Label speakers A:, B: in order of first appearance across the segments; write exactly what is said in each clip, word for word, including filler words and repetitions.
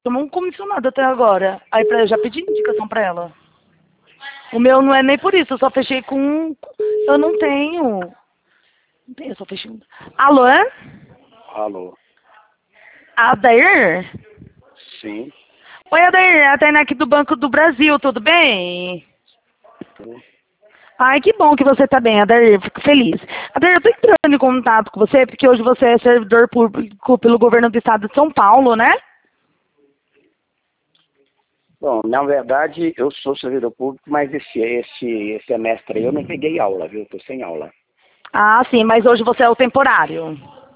A: tomou um comissionado até agora. Aí pra, eu já pedi indicação pra ela. O meu não é nem por isso, eu só fechei com um. Eu não tenho. Não tenho, eu só fechei um. Alô?
B: Alô?
A: Adair?
B: Sim.
A: Oi, Adair, é a Tainá aqui do Banco do Brasil, tudo bem?
B: Sim.
A: Ai, que bom que você tá bem, Adair, fico feliz. Adair, eu tô entrando em contato com você porque hoje você é servidor público pelo governo do estado de São Paulo, né?
B: Bom, na verdade, eu sou servidor público, mas esse, esse, esse semestre aí eu não peguei aula, viu? Estou sem aula.
A: Ah, sim, mas hoje você é o temporário.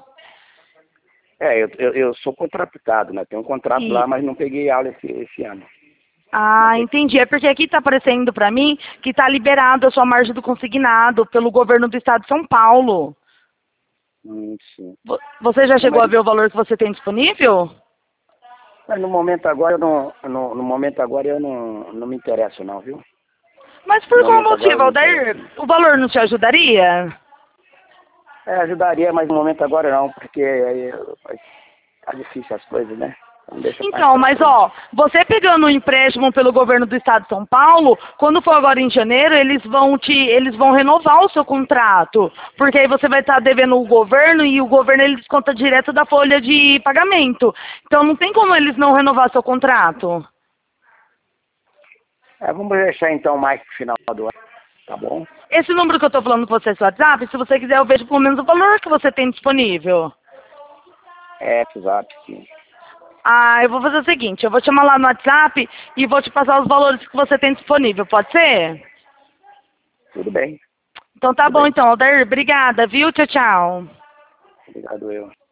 B: É, eu, eu, eu sou contratado, né? Tenho um contrato
A: E,
B: lá, mas não peguei aula esse, esse ano. Não
A: ah,
B: sei.
A: entendi. É porque aqui tá aparecendo pra mim que tá liberado a sua margem do consignado pelo governo do estado de São Paulo.
B: Hum, sim.
A: Vo- Você já
B: Não,
A: chegou
B: mas,
A: a ver o valor que você tem disponível?
B: mas no momento agora eu não. No, no momento agora eu não, não me interesso não, viu?
A: Mas
B: No
A: por qual
B: momento agora eu
A: motivo,
B: não me interesso.
A: Aldair? O valor não te ajudaria?
B: É, ajudaria, mas no momento agora não, porque aí tá difícil as coisas, né? Então deixa mais
A: Então,
B: pra
A: mas
B: frente.
A: ó, você pegando um empréstimo pelo governo do estado de São Paulo, quando for agora em janeiro, eles vão te, eles vão renovar o seu contrato, porque aí você vai estar devendo o governo e o governo ele desconta direto da folha de pagamento. Então não tem como eles não renovar seu contrato.
B: É, vamos deixar então mais pro final do ano, tá bom?
A: Esse número que eu estou falando com você no WhatsApp, se você quiser eu vejo pelo menos o valor que você tem disponível.
B: É, exato, sim.
A: Ah, eu vou fazer o seguinte, eu vou te chamar lá no WhatsApp e vou te passar os valores que você tem disponível, pode ser?
B: Tudo bem,
A: Então tá
B: tudo
A: bom
B: bem.
A: então, Aldair, obrigada, viu? Tchau, tchau.
B: Obrigado eu.